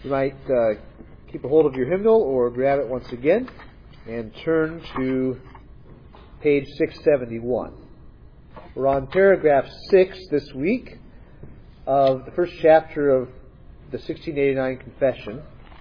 You might keep a hold of your hymnal or grab it once again and turn to page 671. We're on paragraph 6 this week of the first chapter of the 1689 Confession.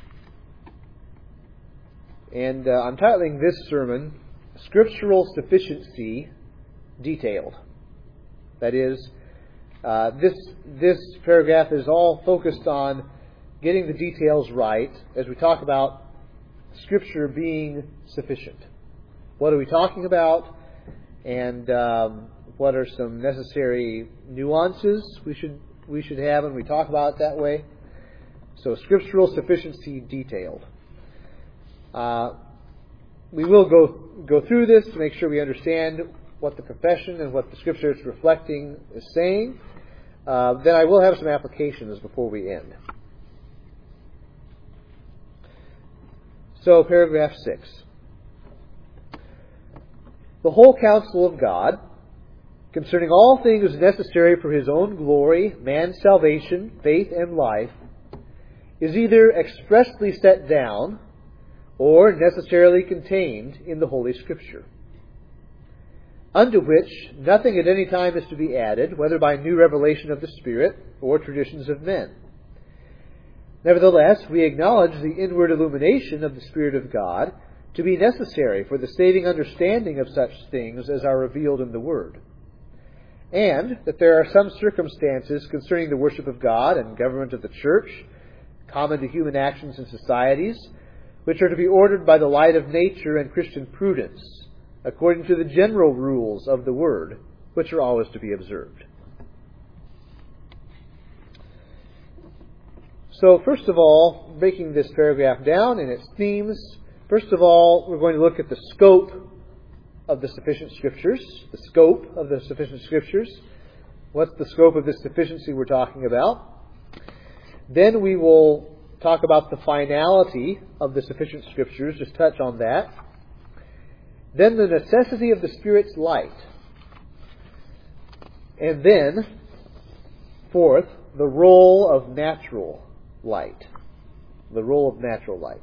And I'm titling this sermon, Scriptural Sufficiency Detailed. That is, this paragraph is all focused on getting the details right as we talk about Scripture being sufficient. What are we talking about? And what are some necessary nuances we should have when we talk about it that way? So, Scriptural Sufficiency Detailed. We will go through this to make sure we understand what the confession and what the Scripture is reflecting is saying. Then I will have some applications before we end. So, paragraph 6. The whole counsel of God, concerning all things necessary for His own glory, man's salvation, faith, and life, is either expressly set down or necessarily contained in the Holy Scripture, unto which nothing at any time is to be added, whether by new revelation of the Spirit or traditions of men. Nevertheless, we acknowledge the inward illumination of the Spirit of God to be necessary for the saving understanding of such things as are revealed in the Word, and that there are some circumstances concerning the worship of God and government of the Church, common to human actions and societies, which are to be ordered by the light of nature and Christian prudence, according to the general rules of the Word, which are always to be observed. So, first of all, breaking this paragraph down in its themes, first of all, we're going to look at the scope of the sufficient Scriptures. The scope of the sufficient Scriptures. What's the scope of this sufficiency we're talking about? Then we will talk about the finality of the sufficient Scriptures, just touch on that. Then the necessity of the Spirit's light. And then, fourth, the role of natural light. The role of natural light.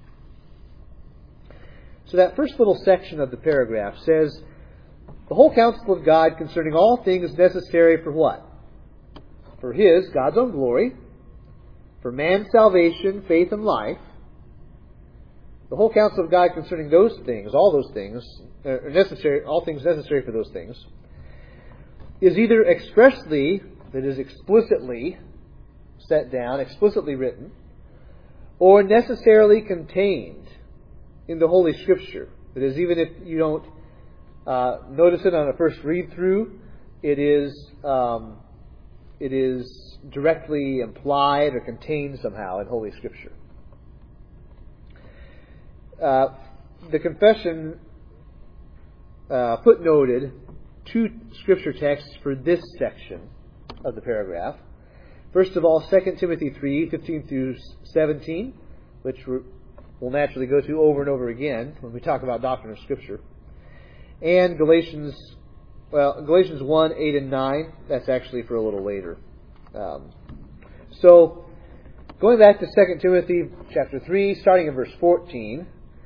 So that first little section of the paragraph says, the whole counsel of God concerning all things necessary for what? For His, God's own glory, for man's salvation, faith, and life. The whole counsel of God concerning those things, all those things, necessary, all things necessary for those things, is either expressly, that is explicitly set down, explicitly written, or necessarily contained in the Holy Scripture. That is, even if you don't notice it on a first read through, it is directly implied or contained somehow in Holy Scripture. The confession footnoted 2 Scripture texts for this section of the paragraph. First of all, 2 Timothy 3, 15 through 17, which we'll naturally go to over and over again when we talk about doctrine of Scripture. And Galatians 1, 8 and 9, that's actually for a little later. So, going back to 2 Timothy chapter 3, starting in verse 14,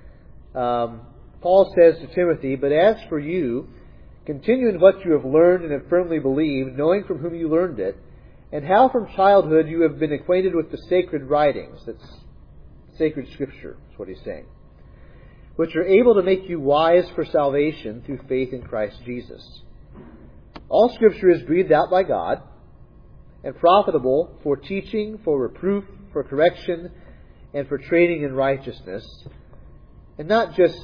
Paul says to Timothy, "But as for you, continue in what you have learned and have firmly believed, knowing from whom you learned it, and how from childhood you have been acquainted with the sacred writings," that's sacred Scripture, is what he's saying, "which are able to make you wise for salvation through faith in Christ Jesus. All Scripture is breathed out by God, and profitable for teaching, for reproof, for correction, and for training in righteousness." And not just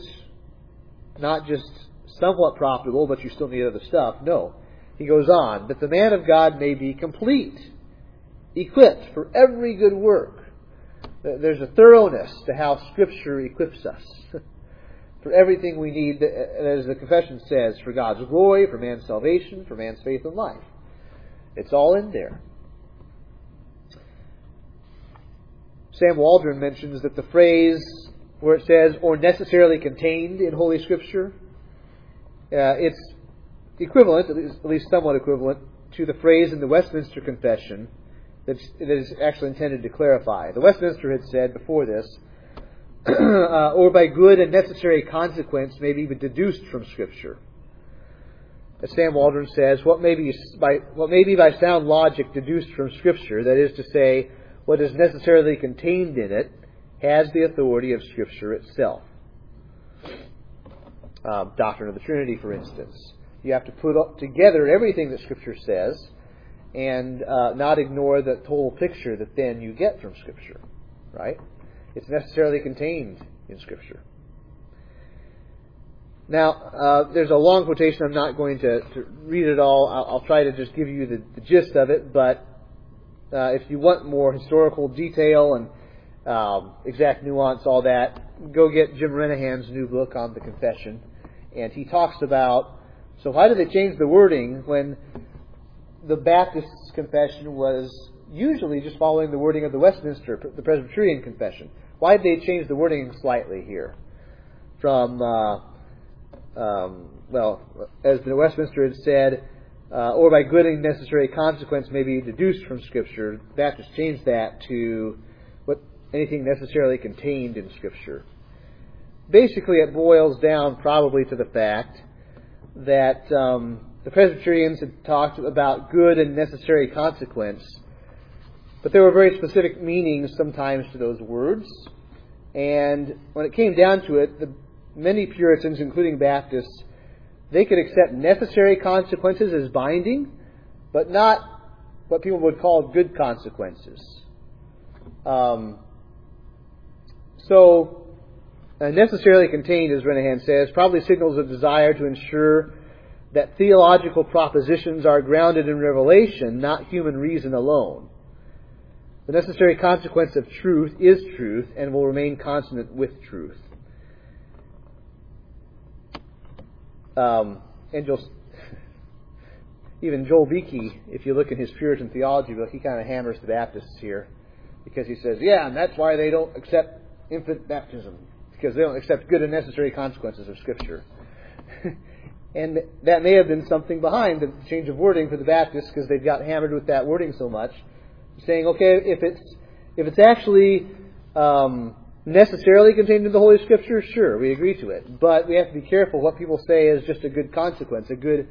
somewhat profitable, but you still need other stuff. No. He goes on, "that the man of God may be complete, equipped for every good work." There's a thoroughness to how Scripture equips us for everything we need, as the confession says, for God's glory, for man's salvation, for man's faith and life. It's all in there. Sam Waldron mentions that the phrase where it says, "or necessarily contained in Holy Scripture," it's equivalent, at least somewhat equivalent, to the phrase in the Westminster Confession, that is actually intended to clarify. The Westminster had said before this, or by good and necessary consequence may be deduced from Scripture. As Sam Waldron says, what may be by sound logic deduced from Scripture, that is to say, what is necessarily contained in it, has the authority of Scripture itself. Doctrine of the Trinity, for instance. You have to put together everything that Scripture says and not ignore the total picture that then you get from Scripture. Right? It's necessarily contained in Scripture. Now, there's a long quotation. I'm not going to read it all. I'll try to just give you the gist of it. But if you want more historical detail and exact nuance, all that, go get Jim Renahan's new book on the Confession. And he talks about, so why did they change the wording when the Baptist Confession was usually just following the wording of the Westminster, the Presbyterian Confession? Why did they change the wording slightly here? From, as the Westminster had said, or by good and necessary consequence may be deduced from Scripture, Baptists changed that to anything necessarily contained in Scripture. Basically, it boils down probably to the fact that the Presbyterians had talked about good and necessary consequence, but there were very specific meanings sometimes to those words. And when it came down to it, many Puritans, including Baptists, they could accept necessary consequences as binding, but not what people would call good consequences. So, necessarily contained, as Renahan says, probably signals a desire to ensure that theological propositions are grounded in revelation, not human reason alone. The necessary consequence of truth is truth and will remain consonant with truth. Even Joel Beakey, if you look in his Puritan theology book, he kind of hammers the Baptists here because he says, and that's why they don't accept infant baptism, because they don't accept good and necessary consequences of Scripture. And that may have been something behind the change of wording for the Baptists, because they've got hammered with that wording so much, saying, okay, if it's actually necessarily contained in the Holy Scripture, sure, we agree to it. But we have to be careful what people say is just a good consequence, a good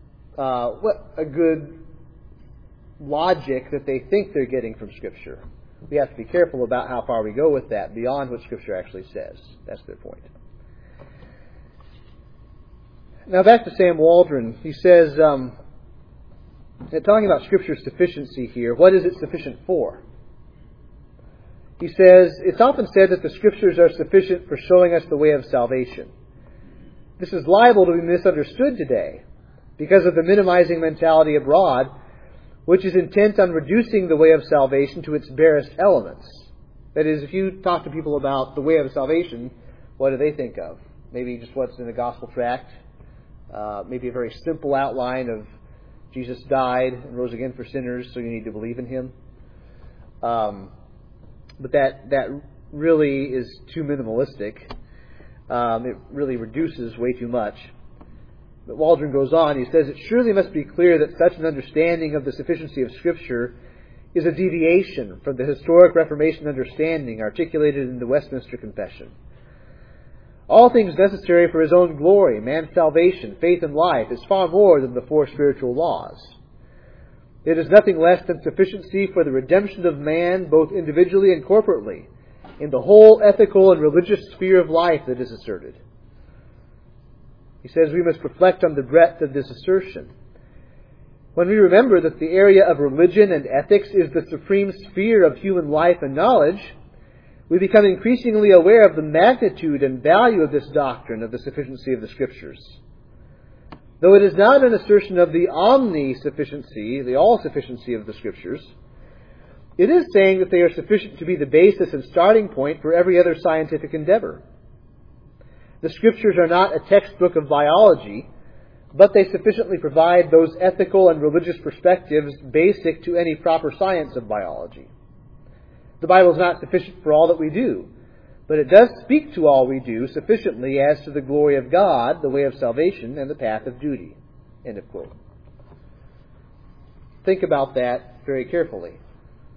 logic that they think they're getting from Scripture. We have to be careful about how far we go with that, beyond what Scripture actually says. That's their point. Now back to Sam Waldron. He says, talking about Scripture's sufficiency here, what is it sufficient for? He says, it's often said that the Scriptures are sufficient for showing us the way of salvation. This is liable to be misunderstood today because of the minimizing mentality abroad, which is intent on reducing the way of salvation to its barest elements. That is, if you talk to people about the way of salvation, what do they think of? Maybe just what's in the gospel tract. Maybe a very simple outline of Jesus died and rose again for sinners, so you need to believe in Him. But that really is too minimalistic. It really reduces way too much. But Waldron goes on, he says, it surely must be clear that such an understanding of the sufficiency of Scripture is a deviation from the historic Reformation understanding articulated in the Westminster Confession. All things necessary for his own glory, man's salvation, faith, and life is far more than the four spiritual laws. It is nothing less than sufficiency for the redemption of man, both individually and corporately, in the whole ethical and religious sphere of life that is asserted. He says we must reflect on the breadth of this assertion. When we remember that the area of religion and ethics is the supreme sphere of human life and knowledge, we become increasingly aware of the magnitude and value of this doctrine of the sufficiency of the Scriptures. Though it is not an assertion of the omni-sufficiency, the all-sufficiency of the Scriptures, it is saying that they are sufficient to be the basis and starting point for every other scientific endeavor. The Scriptures are not a textbook of biology, but they sufficiently provide those ethical and religious perspectives basic to any proper science of biology. The Bible is not sufficient for all that we do, but it does speak to all we do sufficiently as to the glory of God, the way of salvation, and the path of duty. End of quote. Think about that very carefully.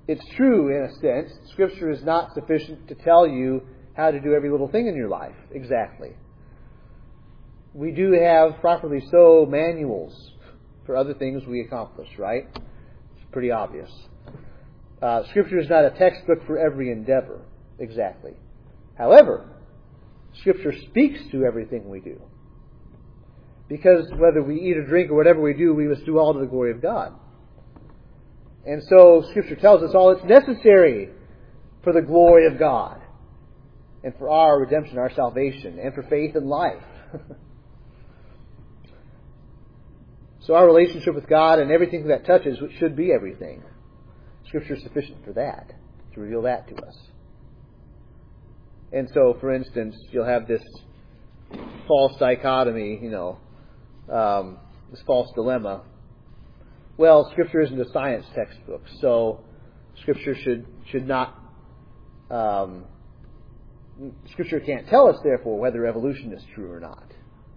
it's true in a sense. Scripture is not sufficient to tell you how to do every little thing in your life exactly. We do have, properly so, manuals for other things we accomplish, right? It's pretty obvious. Scripture is not a textbook for every endeavor, exactly. However, Scripture speaks to everything we do. Because whether we eat or drink or whatever we do, we must do all to the glory of God. And so Scripture tells us all that's necessary for the glory of God and for our redemption, our salvation, and for faith and life. So our relationship with God and everything that touches, which should be everything, Scripture is sufficient for that, to reveal that to us. And so, for instance, you'll have this false dichotomy, this false dilemma. Well, Scripture isn't a science textbook, so Scripture should not. Scripture can't tell us, therefore, whether evolution is true or not,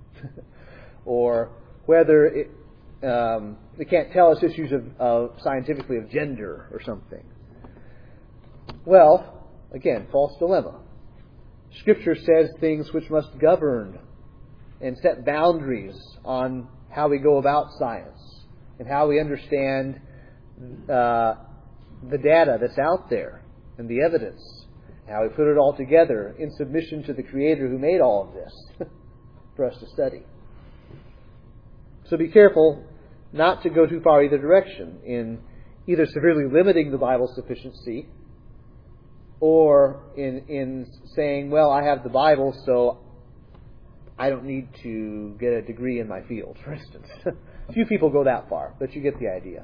or whether it can't tell us issues of scientifically of gender or something. Well, again, false dilemma. Scripture says things which must govern and set boundaries on how we go about science and how we understand the data that's out there and the evidence, and how we put it all together in submission to the Creator who made all of this for us to study. So be careful not to go too far either direction in either severely limiting the Bible's sufficiency or in saying, well, I have the Bible, so I don't need to get a degree in my field, for instance. Few people go that far, but you get the idea.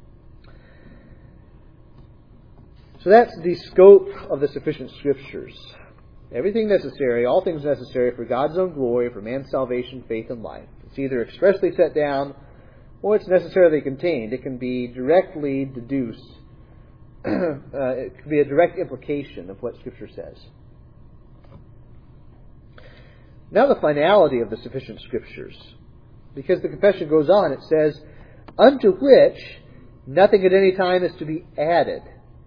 So that's the scope of the sufficient Scriptures. Everything necessary, all things necessary for God's own glory, for man's salvation, faith, and life. It's either expressly set down or it's necessarily contained. It can be directly deduced. It can be a direct implication of what Scripture says. Now the finality of the sufficient Scriptures. Because the confession goes on, it says, unto which nothing at any time is to be added.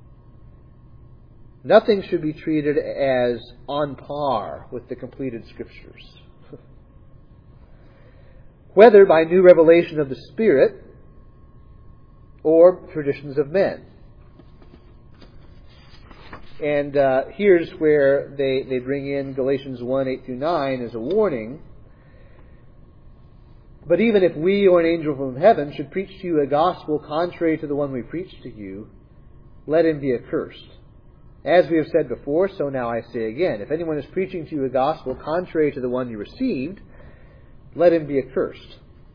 Nothing should be treated as on par with the completed Scriptures. Whether by new revelation of the Spirit or traditions of men. And here's where they bring in Galatians 1, 8-9 as a warning. But even if we or an angel from heaven should preach to you a gospel contrary to the one we preach to you, let him be accursed. As we have said before, so now I say again, if anyone is preaching to you a gospel contrary to the one you received, let him be accursed.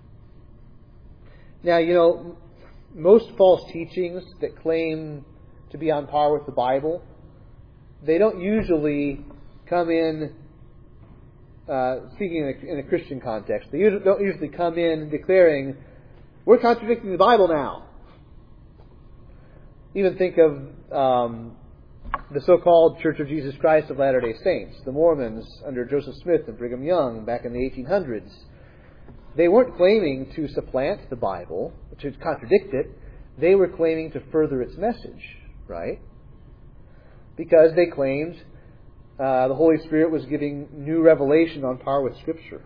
Now, most false teachings that claim to be on par with the Bible, they don't usually come in speaking in a Christian context. They don't usually come in declaring, we're contradicting the Bible now. Even think of the so-called Church of Jesus Christ of Latter-day Saints, the Mormons under Joseph Smith and Brigham Young back in the 1800s. They weren't claiming to supplant the Bible, to contradict it. They were claiming to further its message, right? Because they claimed the Holy Spirit was giving new revelation on par with Scripture.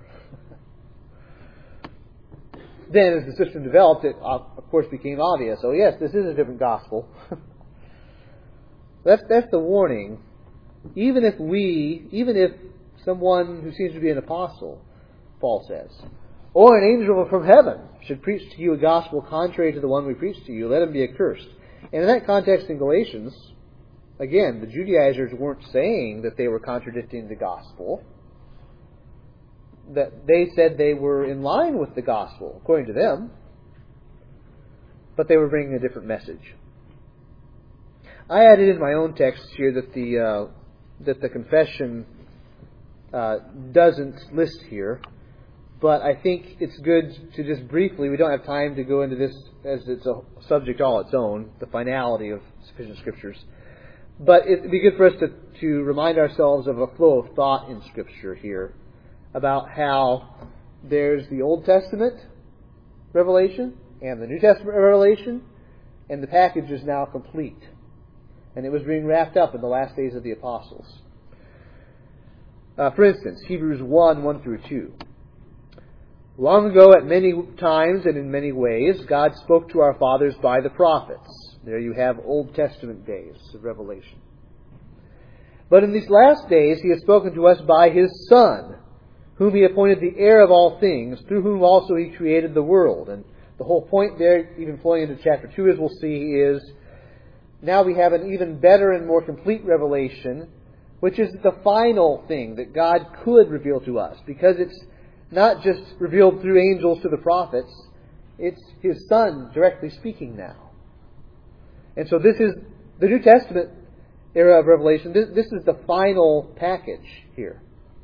Then, as the system developed, it of course became obvious. Oh yes, this is a different gospel. That's the warning. Even if someone who seems to be an apostle, Paul says, or an angel from heaven should preach to you a gospel contrary to the one we preach to you, let him be accursed. And in that context in Galatians, again, the Judaizers weren't saying that they were contradicting the gospel. That they said they were in line with the gospel, according to them, but they were bringing a different message. I added in my own text here that the confession doesn't list here, but I think it's good to just briefly, we don't have time to go into this as it's a subject all its own, the finality of sufficient Scriptures. But it'd be good for us to remind ourselves of a flow of thought in Scripture here about how there's the Old Testament revelation and the New Testament revelation, and the package is now complete. And it was being wrapped up in the last days of the apostles. For instance, Hebrews 1 through 2. Long ago, at many times and in many ways, God spoke to our fathers by the prophets. There you have Old Testament days of revelation. But in these last days, He has spoken to us by His Son, whom He appointed the heir of all things, through whom also He created the world. And the whole point there, even flowing into chapter 2, as we'll see, is now we have an even better and more complete revelation, which is the final thing that God could reveal to us, because it's not just revealed through angels to the prophets, it's His Son directly speaking now. And so this is the New Testament era of revelation. This is the final package here.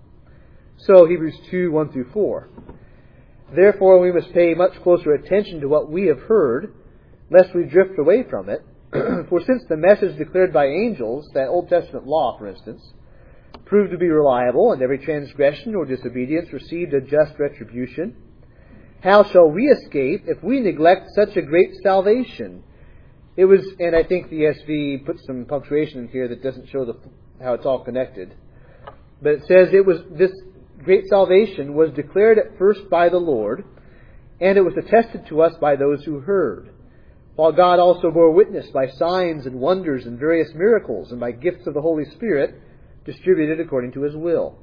So Hebrews 2 through 4. Therefore we must pay much closer attention to what we have heard, lest we drift away from it. For since the message declared by angels, that Old Testament law, for instance, proved to be reliable, and every transgression or disobedience received a just retribution, how shall we escape if we neglect such a great salvation? It was, and I think the ESV put some punctuation in here that doesn't show how it's all connected. But it says this great salvation was declared at first by the Lord, and it was attested to us by those who heard. While God also bore witness by signs and wonders and various miracles and by gifts of the Holy Spirit distributed according to His will.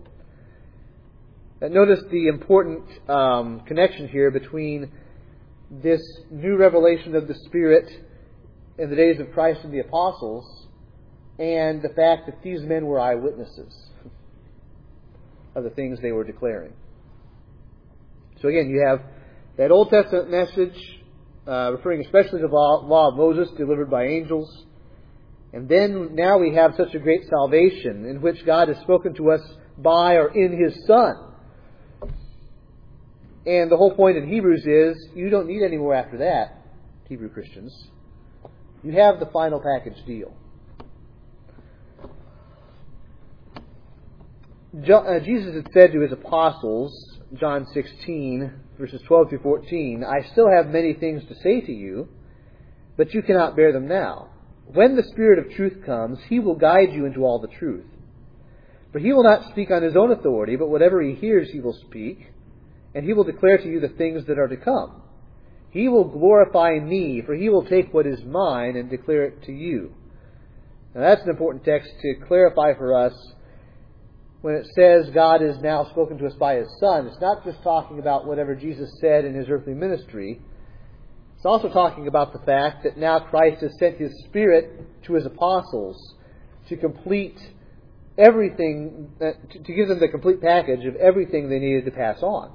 And notice the important connection here between this new revelation of the Spirit in the days of Christ and the apostles and the fact that these men were eyewitnesses of the things they were declaring. So again, you have that Old Testament message referring especially to the law of Moses delivered by angels. And then now we have such a great salvation in which God has spoken to us by or in His Son. And the whole point in Hebrews is you don't need any more after that, Hebrew Christians. You have the final package deal. Jesus had said to His apostles, John 16, verses 12 through 14, I still have many things to say to you, but you cannot bear them now. When the Spirit of truth comes, He will guide you into all the truth. For He will not speak on His own authority, but whatever He hears He will speak, and He will declare to you the things that are to come. He will glorify Me, for He will take what is mine and declare it to you. Now that's an important text to clarify for us. When it says God is now spoken to us by His Son, it's not just talking about whatever Jesus said in His earthly ministry. It's also talking about the fact that now Christ has sent His Spirit to His apostles to complete everything, to give them the complete package of everything they needed to pass on.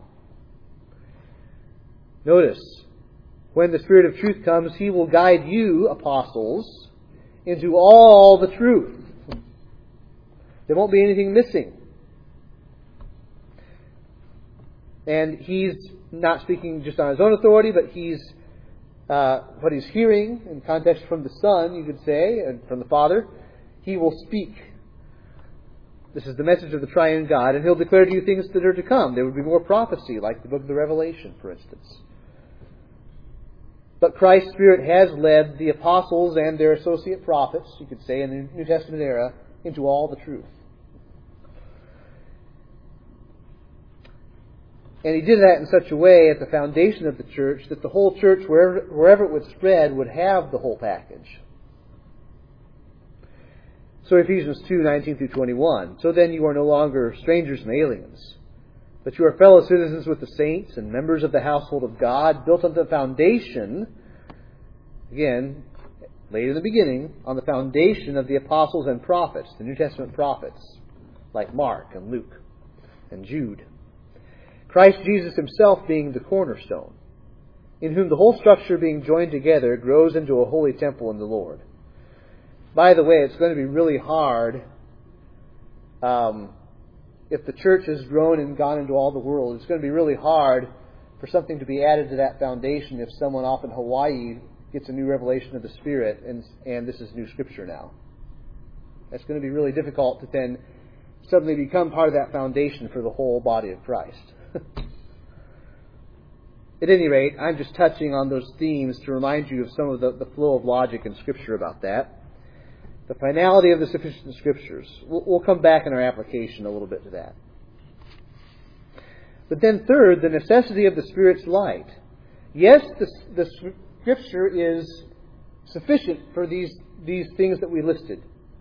Notice, when the Spirit of truth comes, He will guide you, apostles, into all the truth. There won't be anything missing. And He's not speaking just on His own authority, but He's what He's hearing in context from the Son, you could say, and from the Father. He will speak. This is the message of the triune God, and He'll declare to you things that are to come. There will be more prophecy, like the book of the Revelation, for instance. But Christ's Spirit has led the apostles and their associate prophets, you could say, in the New Testament era, into all the truth. And He did that in such a way at the foundation of the church that the whole church, wherever it would spread, would have the whole package. So Ephesians 2:19 through 21. So then you are no longer strangers and aliens, but you are fellow citizens with the saints and members of the household of God, built on the foundation, again, laid in the beginning, on the foundation of the apostles and prophets, the New Testament prophets, like Mark and Luke and Jude. Christ Jesus Himself being the cornerstone, in whom the whole structure being joined together grows into a holy temple in the Lord. By the way, it's going to be really hard if the church has grown and gone into all the world. It's going to be really hard for something to be added to that foundation if someone off in Hawaii gets a new revelation of the Spirit and this is new Scripture now. That's going to be really difficult to then suddenly become part of that foundation for the whole body of Christ. At any rate, I'm just touching on those themes to remind you of some of the flow of logic in Scripture about that. The finality of the sufficient Scriptures. We'll come back in our application a little bit to that. But then third, the necessity of the Spirit's light. Yes, the Scripture is sufficient for these things that we listed.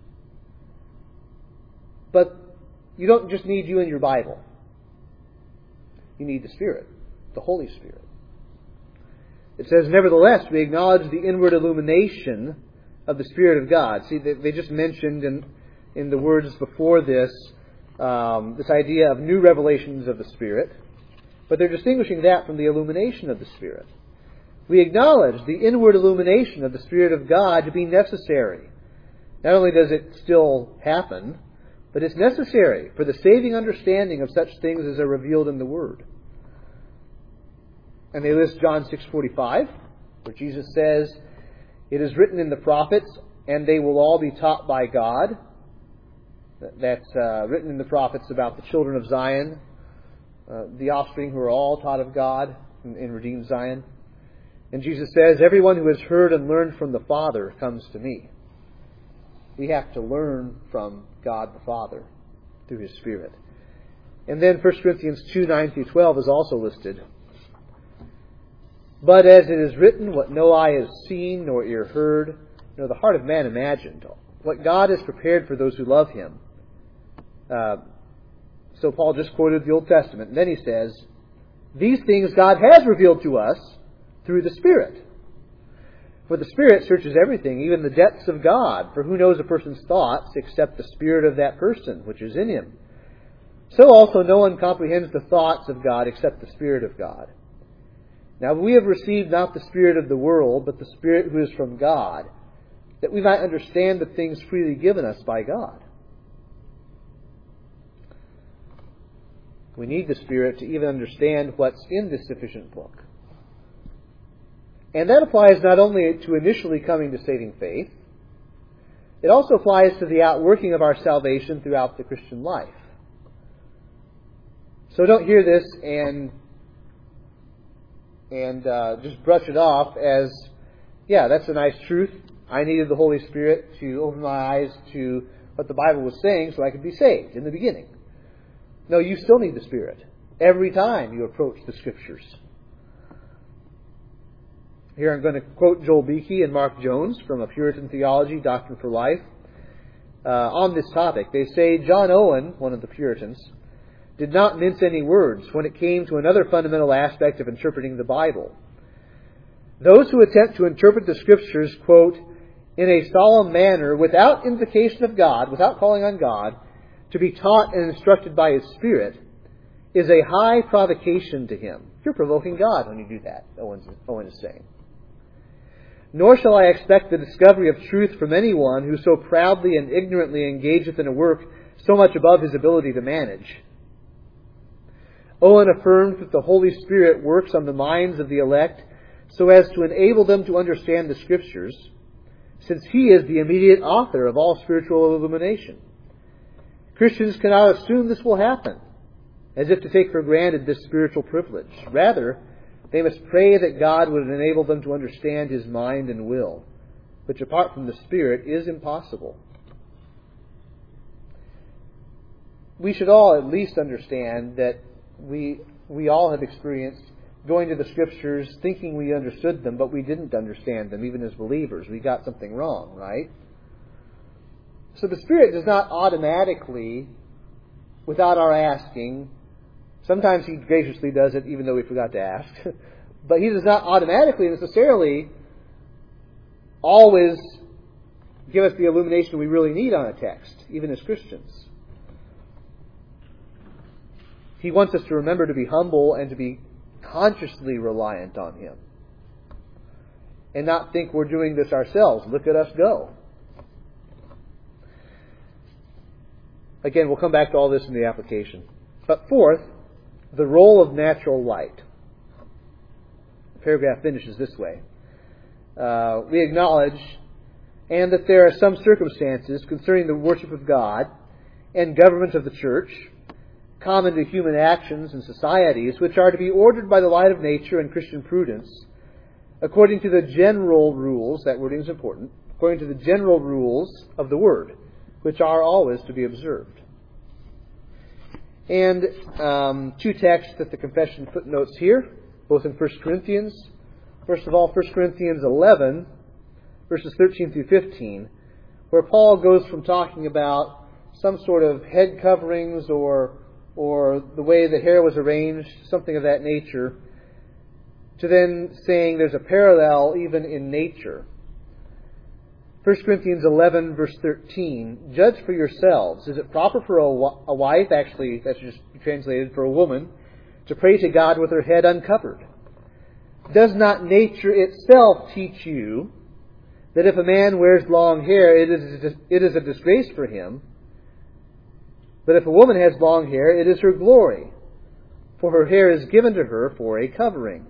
But you don't just need you and your Bible. You need the Spirit, the Holy Spirit. It says, nevertheless, we acknowledge the inward illumination of the Spirit of God. See, they just mentioned in the words before this, this idea of new revelations of the Spirit. But they're distinguishing that from the illumination of the Spirit. We acknowledge the inward illumination of the Spirit of God to be necessary. Not only does it still happen, but it's necessary for the saving understanding of such things as are revealed in the Word. And they list John 6:45, where Jesus says, it is written in the prophets, and they will all be taught by God. That's written in the prophets about the children of Zion, the offspring who are all taught of God in redeemed Zion. And Jesus says, everyone who has heard and learned from the Father comes to me. We have to learn from God the Father through His Spirit. And then 1 Corinthians 2:9-12 is also listed. But as it is written, what no eye has seen, nor ear heard, nor the heart of man imagined, what God has prepared for those who love Him. So Paul just quoted the Old Testament. And then he says, these things God has revealed to us through the Spirit. For the Spirit searches everything, even the depths of God. For who knows a person's thoughts except the spirit of that person which is in him? So also no one comprehends the thoughts of God except the Spirit of God. Now we have received not the spirit of the world, but the Spirit who is from God, that we might understand the things freely given us by God. We need the Spirit to even understand what's in this sufficient book. And that applies not only to initially coming to saving faith, it also applies to the outworking of our salvation throughout the Christian life. So don't hear this and just brush it off as, yeah, that's a nice truth. I needed the Holy Spirit to open my eyes to what the Bible was saying so I could be saved in the beginning. No, you still need the Spirit every time you approach the Scriptures. Here I'm going to quote Joel Beeke and Mark Jones from A Puritan Theology, Doctrine for Life, on this topic. They say, John Owen, one of the Puritans, did not mince any words when it came to another fundamental aspect of interpreting the Bible. Those who attempt to interpret the Scriptures, quote, in a solemn manner, without invocation of God, without calling on God, to be taught and instructed by His Spirit, is a high provocation to Him. You're provoking God when you do that, Owen is saying. Nor shall I expect the discovery of truth from anyone who so proudly and ignorantly engageth in a work so much above his ability to manage. Owen affirmed that the Holy Spirit works on the minds of the elect so as to enable them to understand the Scriptures, since He is the immediate author of all spiritual illumination. Christians cannot assume this will happen, as if to take for granted this spiritual privilege. Rather, they must pray that God would enable them to understand His mind and will, which apart from the Spirit is impossible. We should all at least understand that we all have experienced going to the Scriptures thinking we understood them, but we didn't understand them, even as believers. We got something wrong, right? So the Spirit does not automatically, without our asking, sometimes He graciously does it even though we forgot to ask, but He does not automatically necessarily always give us the illumination we really need on a text, even as Christians. He wants us to remember to be humble and to be consciously reliant on Him. And not think we're doing this ourselves. Look at us go. Again, we'll come back to all this in the application. But fourth, the role of natural light. The paragraph finishes this way. We acknowledge, and that there are some circumstances concerning the worship of God and government of the church, common to human actions and societies, which are to be ordered by the light of nature and Christian prudence, according to the general rules, that wording is important, according to the general rules of the Word, which are always to be observed. And two texts that the confession footnotes here, both in 1 Corinthians. First of all, 1 Corinthians 11, verses 13 through 15, where Paul goes from talking about some sort of head coverings or the way the hair was arranged, something of that nature, to then saying there's a parallel even in nature. 1 Corinthians 11, verse 13, judge for yourselves. Is it proper for a wife, actually that should just be translated for a woman, to pray to God with her head uncovered? Does not nature itself teach you that if a man wears long hair, it is a disgrace for him? But if a woman has long hair, it is her glory, for her hair is given to her for a covering.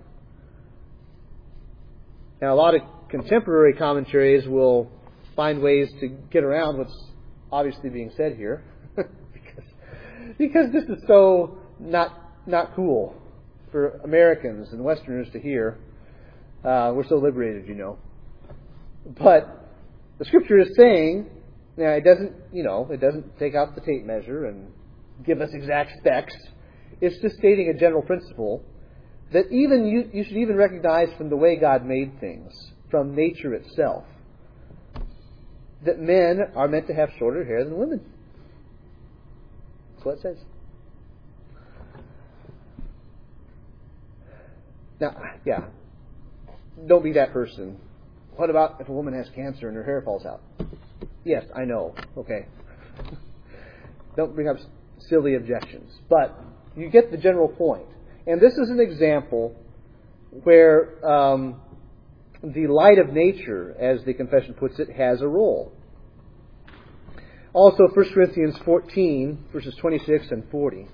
Now, a lot of contemporary commentaries will find ways to get around what's obviously being said here, because this is so not cool for Americans and Westerners to hear. We're so liberated, you know. But the Scripture is saying, now it doesn't take out the tape measure and give us exact specs. It's just stating a general principle that even you should even recognize from the way God made things, from nature itself, that men are meant to have shorter hair than women. That's what it says. Now, yeah, don't be that person. What about if a woman has cancer and her hair falls out? Yes, I know. Okay. Don't bring up silly objections. But you get the general point. And this is an example where the light of nature, as the confession puts it, has a role. Also, 1 Corinthians 14, verses 26 and 40.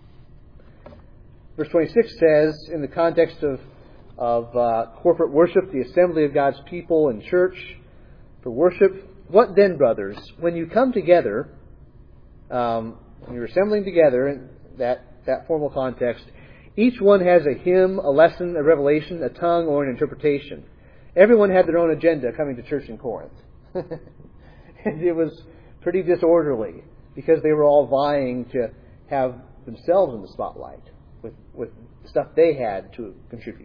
Verse 26 says, in the context of corporate worship, the assembly of God's people in church for worship, what then, brothers, when you come together, when you're assembling together in that formal context, each one has a hymn, a lesson, a revelation, a tongue, or an interpretation. Everyone had their own agenda coming to church in Corinth. And it was pretty disorderly because they were all vying to have themselves in the spotlight with stuff they had to contribute.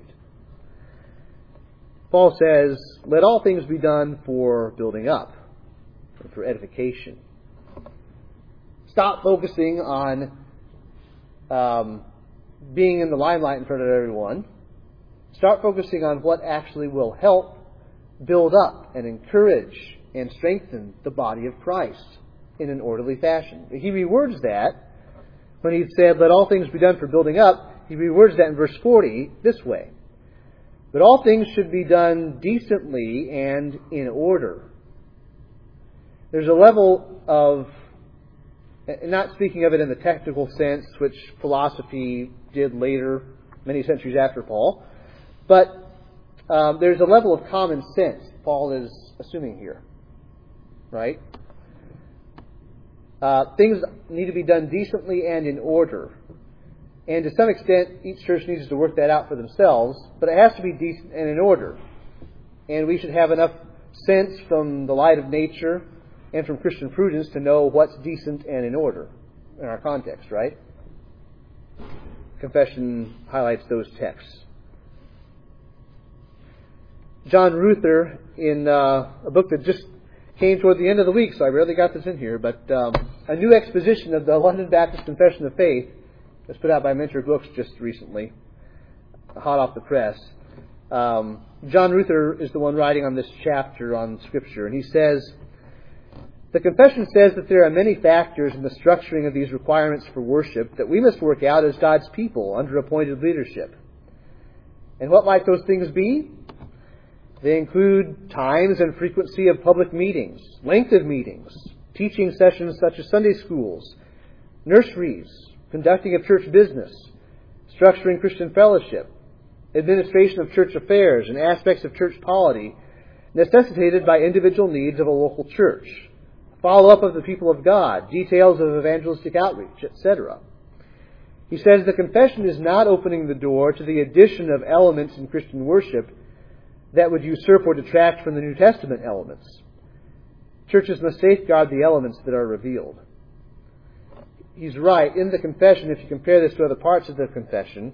Paul says, let all things be done for building up, for edification. Stop focusing on being in the limelight in front of everyone. Start focusing on what actually will help build up and encourage and strengthen the body of Christ in an orderly fashion. He rewords that when he said, let all things be done for building up. He rewords that in verse 40 this way. But all things should be done decently and in order. There's a level of, not speaking of it in the technical sense, which philosophy did later, many centuries after Paul, but there's a level of common sense Paul is assuming here, right? Things need to be done decently and in order. And to some extent, each church needs to work that out for themselves, but it has to be decent and in order. And we should have enough sense from the light of nature and from Christian prudence to know what's decent and in order in our context, right? Confession highlights those texts. John Ruther, in a book that just came toward the end of the week, so I rarely got this in here, but a new exposition of the London Baptist Confession of Faith was put out by Mentor Books just recently, hot off the press. John Ruther is the one writing on this chapter on Scripture, and he says, the confession says that there are many factors in the structuring of these requirements for worship that we must work out as God's people under appointed leadership. And what might those things be? They include times and frequency of public meetings, length of meetings, teaching sessions such as Sunday schools, nurseries, conducting of church business, structuring Christian fellowship, administration of church affairs and aspects of church polity necessitated by individual needs of a local church, follow-up of the people of God, details of evangelistic outreach, etc. He says the confession is not opening the door to the addition of elements in Christian worship that would usurp or detract from the New Testament elements. Churches must safeguard the elements that are revealed. He's right. In the confession, if you compare this to other parts of the confession,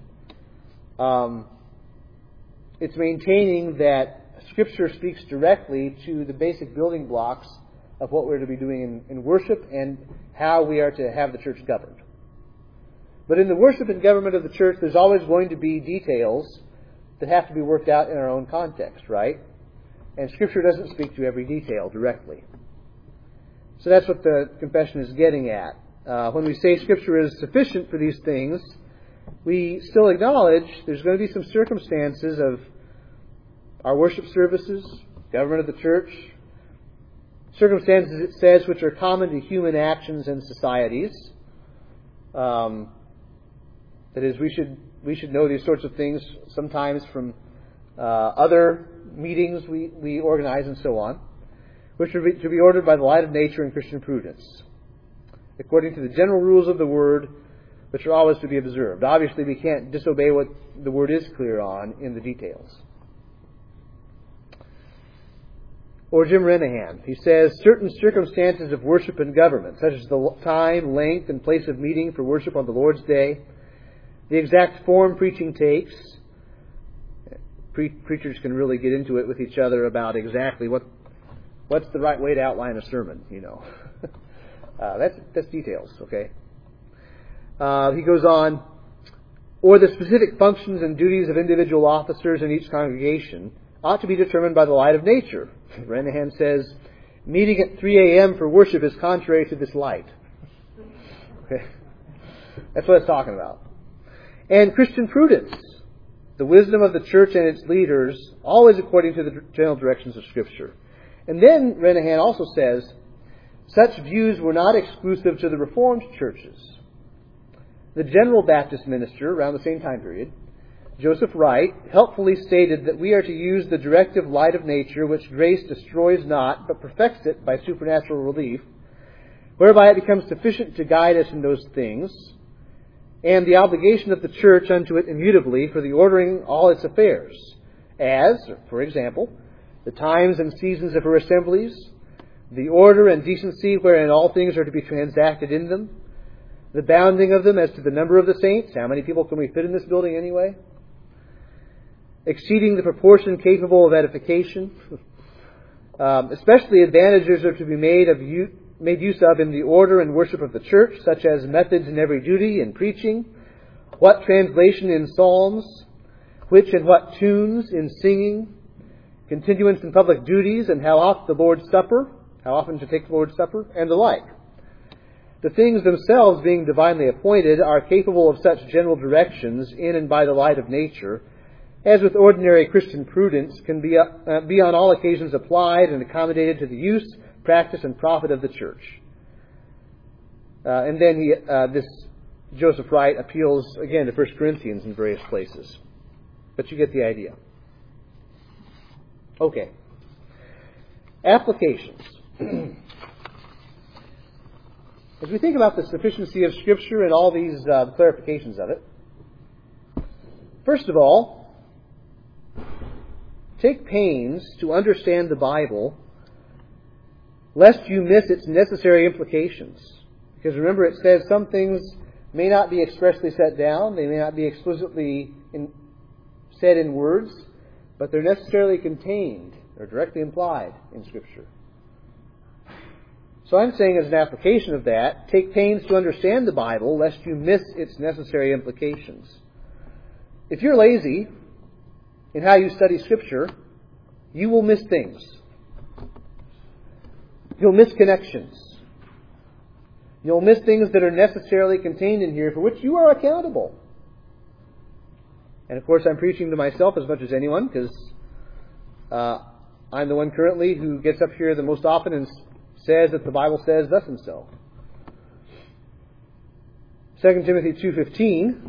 it's maintaining that Scripture speaks directly to the basic building blocks of what we're to be doing in worship and how we are to have the church governed. But in the worship and government of the church, there's always going to be details that have to be worked out in our own context, right? And Scripture doesn't speak to every detail directly. So that's what the confession is getting at. When we say Scripture is sufficient for these things, we still acknowledge there's going to be some circumstances of our worship services, government of the church, circumstances, it says, which are common to human actions and societies. That is, we should know these sorts of things sometimes from other meetings we organize and so on, which are to be ordered by the light of nature and Christian prudence, according to the general rules of the Word, which are always to be observed. Obviously, we can't disobey what the Word is clear on in the details. Or Jim Renahan, he says, certain circumstances of worship and government, such as the time, length, and place of meeting for worship on the Lord's Day, the exact form preaching takes. Preachers can really get into it with each other about exactly what's the right way to outline a sermon, you know. That's details, okay? He goes on, or the specific functions and duties of individual officers in each congregation ought to be determined by the light of nature. Renahan says, meeting at 3 a.m. for worship is contrary to this light. Okay. That's what it's talking about. And Christian prudence, the wisdom of the church and its leaders, always according to the general directions of Scripture. And then Renahan also says, such views were not exclusive to the Reformed churches. The General Baptist minister, around the same time period, Joseph Wright, helpfully stated that we are to use the directive light of nature, which grace destroys not, but perfects it by supernatural relief, whereby it becomes sufficient to guide us in those things, and the obligation of the church unto it immutably for the ordering all its affairs, as, for example, the times and seasons of her assemblies, the order and decency wherein all things are to be transacted in them, the bounding of them as to the number of the saints, how many people can we fit in this building anyway? Exceeding the proportion capable of edification. Especially advantages are to be made use of in the order and worship of the church, such as methods in every duty in preaching, what translation in psalms, which and what tunes in singing, continuance in public duties, and how often to take the Lord's Supper, and the like. The things themselves, being divinely appointed, are capable of such general directions in and by the light of nature, as with ordinary Christian prudence can be on all occasions applied and accommodated to the use, practice, and profit of the church. And then this Joseph Wright appeals again to 1 Corinthians in various places. But you get the idea. Okay. Applications. As we think about the sufficiency of Scripture and all these clarifications of it, first of all, take pains to understand the Bible, lest you miss its necessary implications. Because remember, it says some things may not be expressly set down, they may not be explicitly said in words, but they're necessarily contained or directly implied in Scripture. So I'm saying as an application of that, take pains to understand the Bible, lest you miss its necessary implications. If you're lazy in how you study Scripture, you will miss things. You'll miss connections. You'll miss things that are necessarily contained in here for which you are accountable. And of course, I'm preaching to myself as much as anyone, because I'm the one currently who gets up here the most often and says that the Bible says thus and so. 2 Timothy 2:15.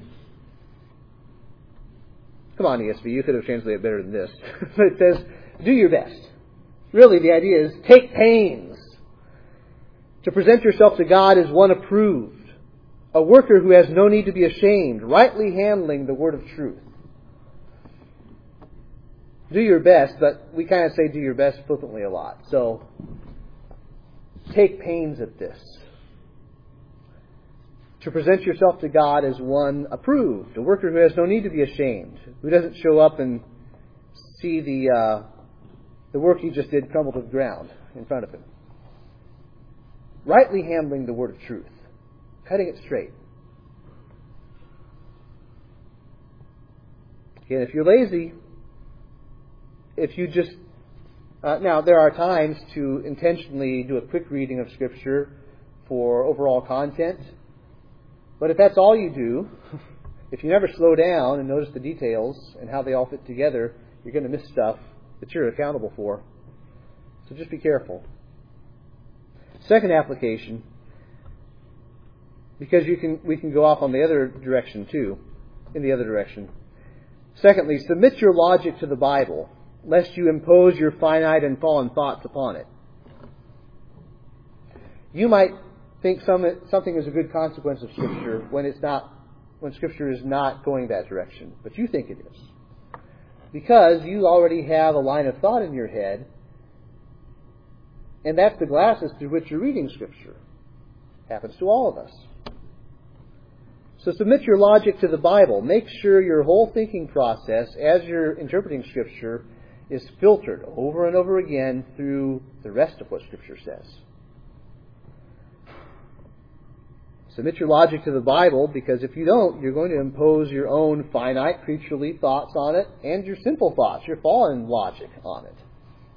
Come on, ESV, you could have translated it better than this. But it says, do your best. Really, the idea is take pains to present yourself to God as one approved, a worker who has no need to be ashamed, rightly handling the word of truth. Do your best, but we kind of say do your best flippantly a lot. So take pains at this. To present yourself to God as one approved, a worker who has no need to be ashamed, who doesn't show up and see the work he just did crumble to the ground in front of him. Rightly handling the word of truth, cutting it straight. And if you're lazy, if you just... now, there are times to intentionally do a quick reading of Scripture for overall content. But if that's all you do, if you never slow down and notice the details and how they all fit together, you're going to miss stuff that you're accountable for. So just be careful. Second application, because we can go off on the other direction too, in the other direction. Secondly, submit your logic to the Bible, lest you impose your finite and fallen thoughts upon it. You might think something is a good consequence of Scripture when Scripture is not going that direction, but you think it is. Because you already have a line of thought in your head, and that's the glasses through which you're reading Scripture. Happens to all of us. So submit your logic to the Bible. Make sure your whole thinking process, as you're interpreting Scripture, is filtered over and over again through the rest of what Scripture says. Submit your logic to the Bible, because if you don't, you're going to impose your own finite, creaturely thoughts on it, and your simple thoughts, your fallen logic on it.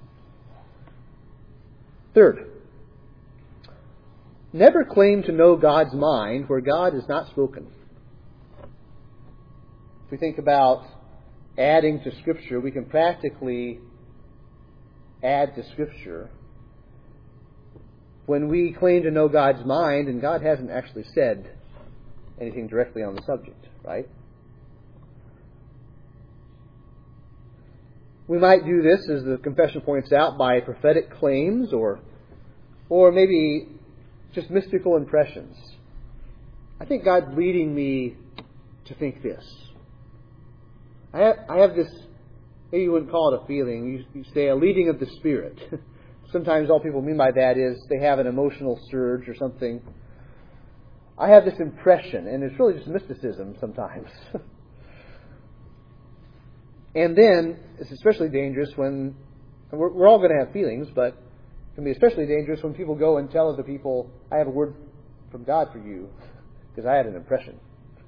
Third, never claim to know God's mind where God has not spoken. If we think about adding to Scripture, we can practically add to Scripture when we claim to know God's mind and God hasn't actually said anything directly on the subject, right? We might do this, as the confession points out, by prophetic claims or maybe just mystical impressions. I think God's leading me to think this. I have this, maybe you wouldn't call it a feeling, you say a leading of the Spirit. Sometimes all people mean by that is they have an emotional surge or something. I have this impression, and it's really just mysticism sometimes. And then it's especially dangerous when, we're all going to have feelings, but it can be especially dangerous when people go and tell other people, I have a word from God for you, because I had an impression.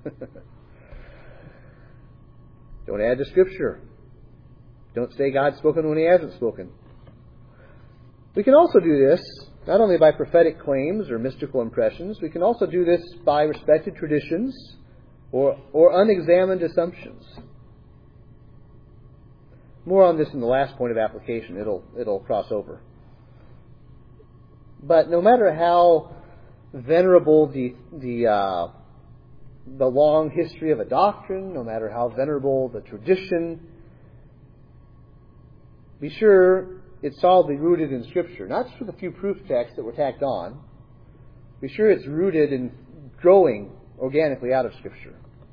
Don't add to Scripture. Don't say God's spoken when He hasn't spoken. We can also do this not only by prophetic claims or mystical impressions, we can also do this by respected traditions or unexamined assumptions. More on this in the last point of application. It'll cross over. But no matter how venerable the long history of a doctrine, no matter how venerable the tradition, be sure it's solidly rooted in Scripture, not just with a few proof texts that were tacked on. Be sure it's rooted and growing organically out of Scripture.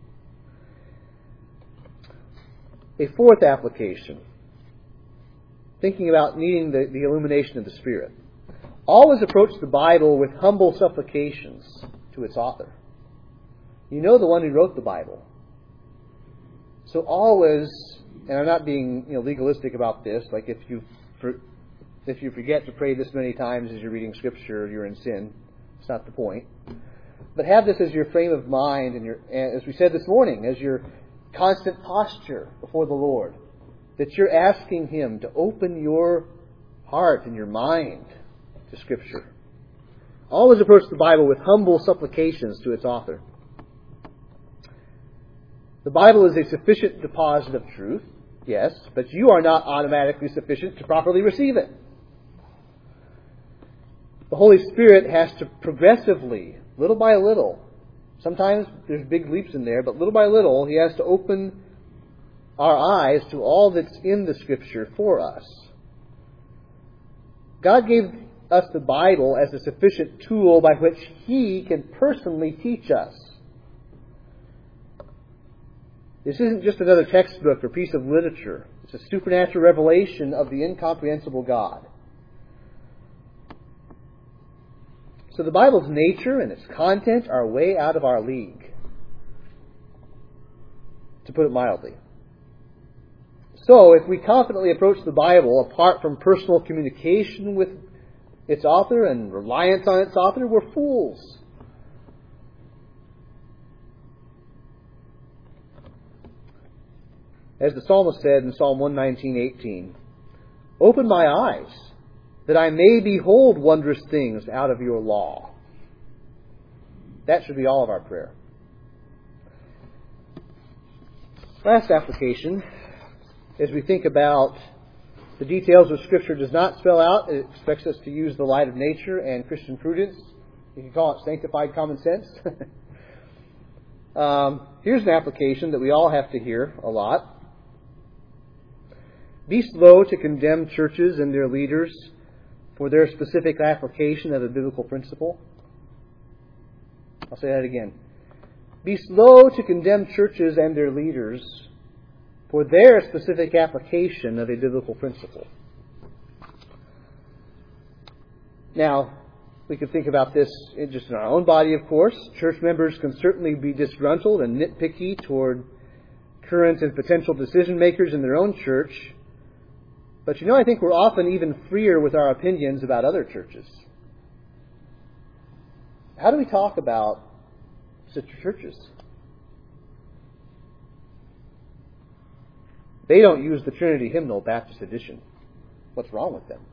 A fourth application, thinking about needing the illumination of the Spirit. Always approach the Bible with humble supplications to its author. You know the one who wrote the Bible. So always, and I'm not being legalistic about this, like if you forget to pray this many times as you're reading Scripture, you're in sin. It's not the point. But have this as your frame of mind and as we said this morning, as your constant posture before the Lord. That you're asking Him to open your heart and your mind to Scripture. Always approach the Bible with humble supplications to its author. The Bible is a sufficient deposit of truth, yes, but you are not automatically sufficient to properly receive it. The Holy Spirit has to progressively, little by little, sometimes there's big leaps in there, but little by little, He has to open our eyes to all that's in the Scripture for us. God gave us the Bible as a sufficient tool by which He can personally teach us. This isn't just another textbook or piece of literature. It's a supernatural revelation of the incomprehensible God. So the Bible's nature and its content are way out of our league, to put it mildly. So if we confidently approach the Bible apart from personal communication with its author and reliance on its author, we're fools. As the psalmist said in Psalm 119:18, "Open my eyes, that I may behold wondrous things out of your law." That should be all of our prayer. Last application, as we think about the details which Scripture does not spell out, it expects us to use the light of nature and Christian prudence. You can call it sanctified common sense. Here's an application that we all have to hear a lot. Be slow to condemn churches and their leaders for their specific application of a biblical principle. I'll say that again. Be slow to condemn churches and their leaders for their specific application of a biblical principle. Now, we can think about this just in our own body, of course. Church members can certainly be disgruntled and nitpicky toward current and potential decision makers in their own church. But I think we're often even freer with our opinions about other churches. How do we talk about sister churches? They don't use the Trinity Hymnal Baptist Edition. What's wrong with them?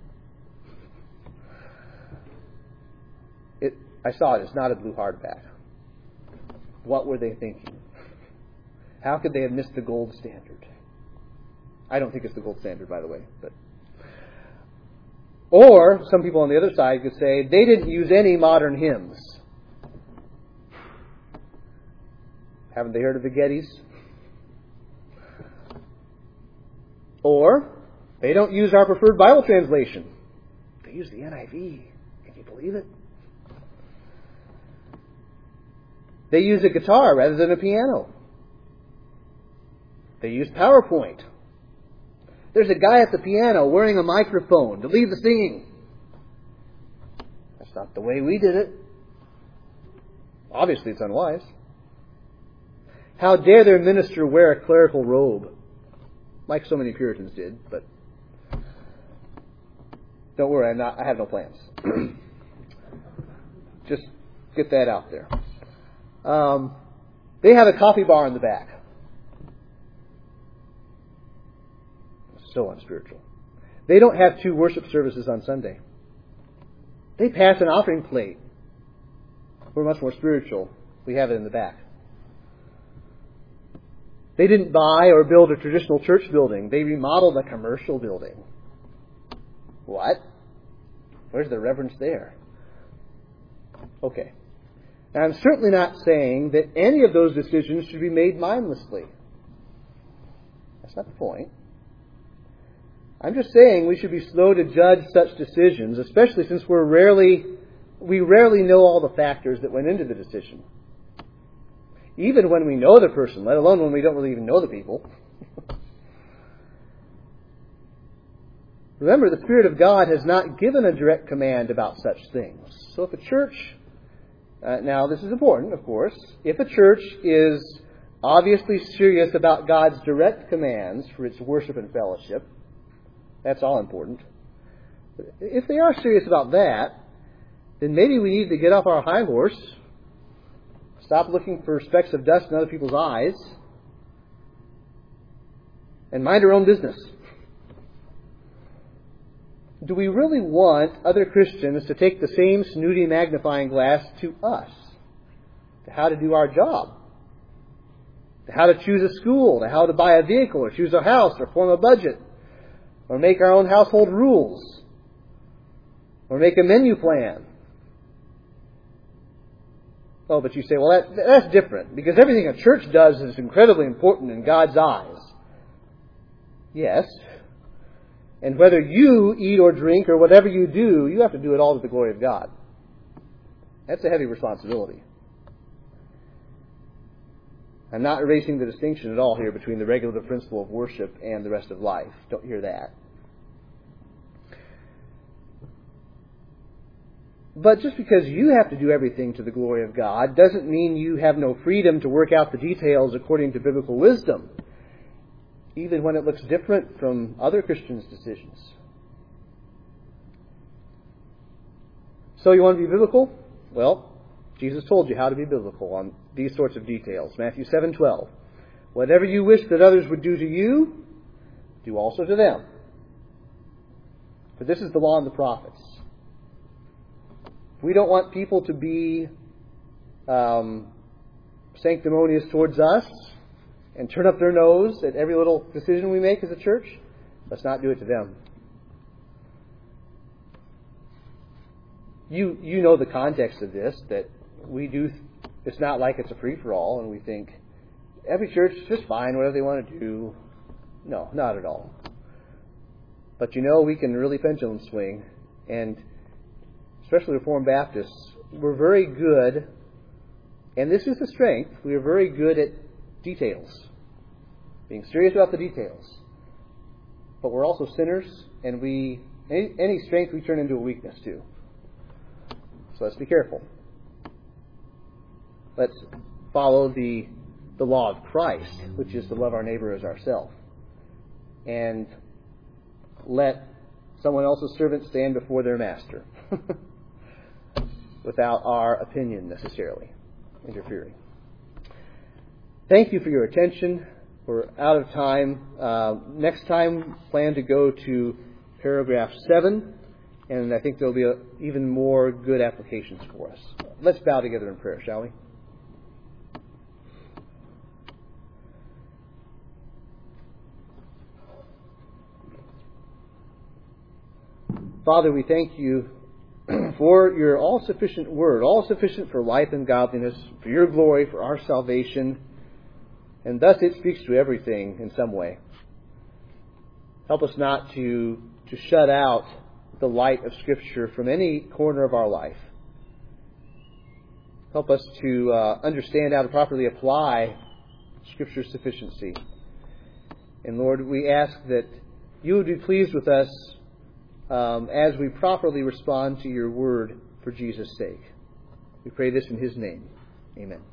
I saw it. It's not a blue hardback. What were they thinking? How could they have missed the gold standard? I don't think it's the gold standard, by the way. Or some people on the other side could say they didn't use any modern hymns. Haven't they heard of the Gettys? Or they don't use our preferred Bible translation. They use the NIV. Can you believe it? They use a guitar rather than a piano. They use PowerPoint. There's a guy at the piano wearing a microphone to lead the singing. That's not the way we did it. Obviously, it's unwise. How dare their minister wear a clerical robe, like so many Puritans did, but don't worry, I have no plans. Just get that out there. They have a coffee bar in the back. So unspiritual. They don't have 2 worship services on Sunday. They pass an offering plate. We're much more spiritual. We have it in the back. They didn't buy or build a traditional church building. They remodeled a commercial building. What? Where's the reverence there? Okay. Now, I'm certainly not saying that any of those decisions should be made mindlessly. That's not the point. I'm just saying we should be slow to judge such decisions, especially since we rarely know all the factors that went into the decision. Even when we know the person, let alone when we don't really even know the people. Remember, the Spirit of God has not given a direct command about such things. So if a church, now this is important, of course, if a church is obviously serious about God's direct commands for its worship and fellowship, that's all important. If they are serious about that, then maybe we need to get off our high horse, stop looking for specks of dust in other people's eyes, and mind our own business. Do we really want other Christians to take the same snooty magnifying glass to us? To how to do our job? To how to choose a school? To how to buy a vehicle or choose a house or form a budget? Or make our own household rules? Or make a menu plan? Oh, but you say, well, that's different, because everything a church does is incredibly important in God's eyes. Yes. And whether you eat or drink or whatever you do, you have to do it all to the glory of God. That's a heavy responsibility. I'm not erasing the distinction at all here between the regulative principle of worship and the rest of life. Don't hear that. But just because you have to do everything to the glory of God doesn't mean you have no freedom to work out the details according to biblical wisdom, even when it looks different from other Christians' decisions. So you want to be biblical? Well, Jesus told you how to be biblical on these sorts of details. Matthew 7:12. Whatever you wish that others would do to you, do also to them. For this is the law and the prophets. We don't want people to be sanctimonious towards us and turn up their nose at every little decision we make as a church. Let's not do it to them. You know the context of this, that we do. It's not like it's a free-for-all and we think every church is just fine, whatever they want to do. No, not at all. But we can really pendulum swing, and especially Reformed Baptists, we're very good, and this is the strength, we are very good at details, being serious about the details. But we're also sinners, and any strength we turn into a weakness too. So let's be careful. Let's follow the law of Christ, which is to love our neighbor as ourselves. And let someone else's servant stand before their master without our opinion necessarily interfering. Thank you for your attention. We're out of time. Next time, plan to go to paragraph 7, and I think there'll be even more good applications for us. Let's bow together in prayer, shall we? Father, we thank you for your all-sufficient word, all-sufficient for life and godliness, for your glory, for our salvation, and thus it speaks to everything in some way. Help us not to shut out the light of Scripture from any corner of our life. Help us to understand how to properly apply Scripture's sufficiency. And Lord, we ask that you would be pleased with us as we properly respond to your word for Jesus' sake. We pray this in his name. Amen.